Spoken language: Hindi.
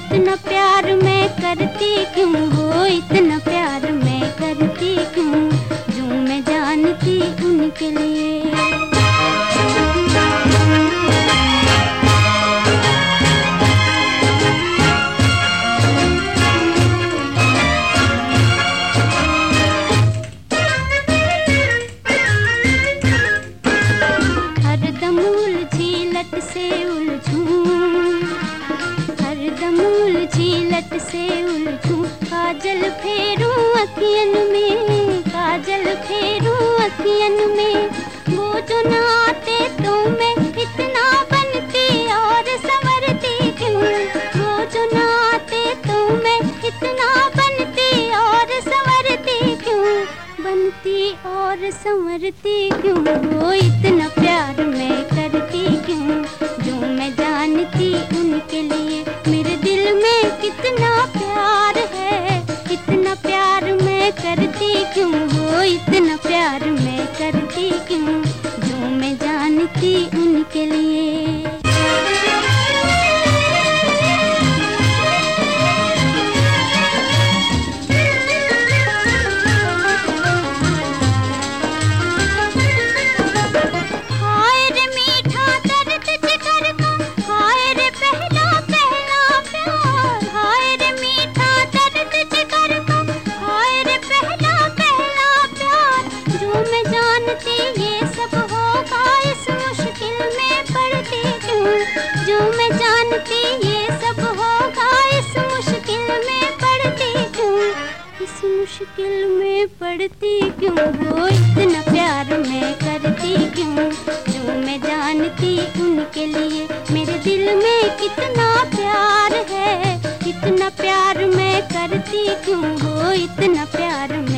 इतना प्यार मैं करती क्यों हो, इतना प्यार मैं करती क्यों, जो मैं जानती उनके लिए। हरदम उलझी लट से उलझूं, हरदम उलझी लट से उलझूं, काजल फेरूं अखियन में, काजल फेरूं अखियन में, वो जो ना आते तो मैं इतना बनती और संवरती क्यों, वो जो ना आते तो मैं इतना बनती और संवरती क्यों, बनती और संवरती क्यों, वो इतना प्यार मैं करती क्यों, जो मैं जानती उनके लिए। मेरे दिल में कितना प्यार है, इतना प्यार मैं करती क्यों हो, इतना प्यार मैं करती क्यों, जो मैं जानती उनके लिए। जो मैं जानती ये सब होगा, इस मुश्किल में पड़ती क्यों, इस मुश्किल में पड़ती क्यों, वो इतना प्यार मैं करती क्यों, जो मैं जानती उनके लिए। मेरे दिल में कितना प्यार है, इतना प्यार मैं करती क्यों हो, इतना प्यार